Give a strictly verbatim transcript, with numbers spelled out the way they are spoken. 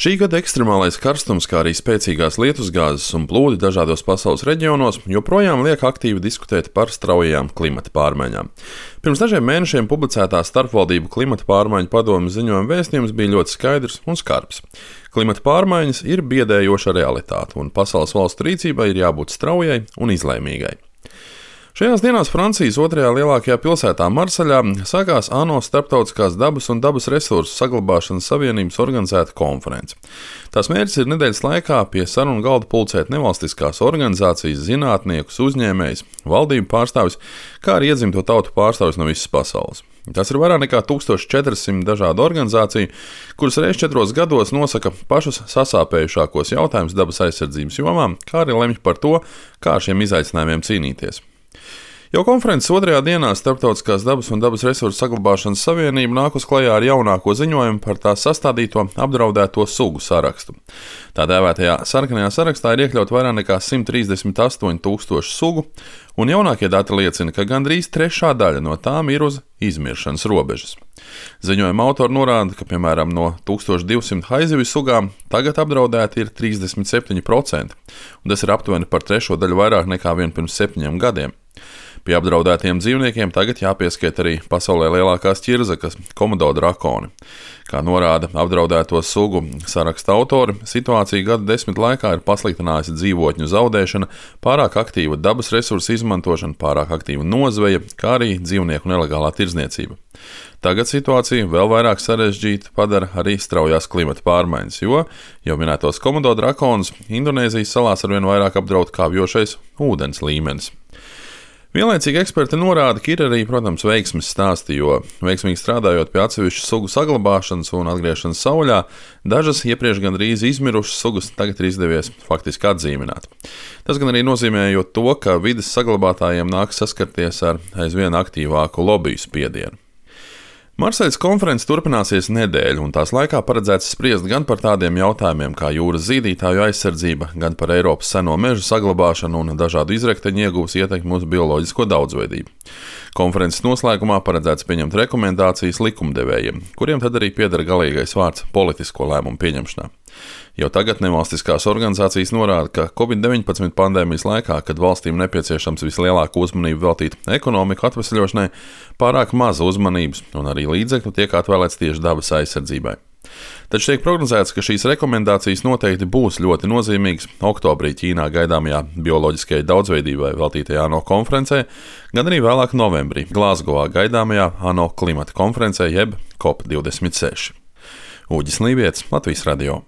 Šī gada ekstremālais karstums, kā arī spēcīgās lietusgāzes un plūdi dažādos pasaules reģionos, joprojām liek aktīvi diskutēt par straujajām klimata pārmaiņām. Pirms dažiem mēnešiem publicētā starpvaldību klimata pārmaiņu padomes ziņojuma vēstījums bija ļoti skaidrs un skarbs. Klimata pārmaiņas ir biedējoša realitāte, un pasaules valstu rīcībai ir jābūt straujai un izlēmīgai. Šajās dienās Francijas otrajā lielākajā pilsētā Marseļā sākās ANO Starptautiskās dabas un dabas resursu saglabāšanas savienības organizēta konference. Tās mērķis ir nedēļas laikā pie sarunu galda pulcēt nevalstiskās organizācijas, zinātniekus, uzņēmējus, valdību pārstāvjus, kā arī iedzimto tautu pārstāvjus no visas pasaules. Tas ir vairāk nekā tūkstoš četri simti dažādu organizāciju, kuras reiz četros gados nosaka pašus sasāpējušākos jautājumus dabas aizsardzības jomā, kā arī lemj par to, kā ar šiem izaicinājumiem cīnīties. Jau konferences otrajā dienā Starptautiskās dabas un dabas resursu saglabāšanas savienība nākus klajā ar jaunāko ziņojumu par tās sastādīto apdraudēto sugu sarakstu. Tā dēvētajā sarkanajā sarakstā ir iekļaut vairāk nekā simt trīsdesmit astoņi tūkstoši sugu, un jaunākie dati liecina, ka gandrīz trešā daļa no tām ir uz izmiršanas robežas. Ziņojuma autori norāda, ka, piemēram, no tūkstoš divsimt haizivju sugām tagad apdraudēti ir trīsdesmit septiņi procenti, un tas ir aptuveni par trešo daļu vairāk nekā vien pirms septiņiem gadiem. Pie apdraudētiem dzīvniekiem tagad jāpieskiet arī pasaulē lielākās ķirzakas – komodo drakoni. Kā norāda apdraudēto sugu saraksta autori, situācija gadu desmit laikā ir pasliktinājusi dzīvotņu zaudēšana, pārāk aktīva dabas resursu izmantošana, pārāk aktīva nozveja, kā arī dzīvnieku nelegālā tirdzniecība. Tagad situāciju vēl vairāk sarežģītu padara arī straujās klimata pārmaiņas, jo jau minētos komodo drakonus Indonēzijas salās arvien vairāk apdraud kāpjošais ūdens līmenis. Vienlaicīgi eksperti norāda, ka ir arī, protams, veiksmes stāsti, jo veiksmīgi strādājot pie atsevišķu sugu saglabāšanas un atgriešanas sauļā, dažas iepriekš gandrīz izmirušas sugas tagad ir izdevies faktiski atzīmināt. Tas gan arī nozīmē to, ka vides saglabātājiem nāk saskarties ar aizvien aktīvāku lobiju spiedienu. Marseļas konferences turpināsies nedēļu, un tās laikā paredzēts spriest gan par tādiem jautājumiem kā jūras zīdītāju aizsardzība, gan par Eiropas seno mežu saglabāšanu un dažādu izrakteņu ieguves ietekmi uz bioloģisko daudzveidību. Konferences noslēgumā paredzēts pieņemt rekomendācijas likumdevējiem, kuriem tad arī pieder galīgais vārds politisko lēmumu pieņemšanā. Jau tagad nevalstiskās organizācijas norāda, ka covid deviņpadsmit pandēmijas laikā, kad valstīm nepieciešams vislielāko uzmanību veltīt ekonomiku atvesļošanai, pārāk maza uzmanības un arī līdzekļu tiek atvēlēts tieši dabas aizsardzībai. Taču tiek prognozēts, ka šīs rekomendācijas noteikti būs ļoti nozīmīgas oktobrī Ķīnā gaidāmajā bioloģiskajai daudzveidībai veltītajā ANO konferencē, gan arī vēlāk novembrī Glāzgovā gaidāmajā ANO klimata konferencē jeb COP divdesmit seši. Uģis Lībietis, Latvijas radio.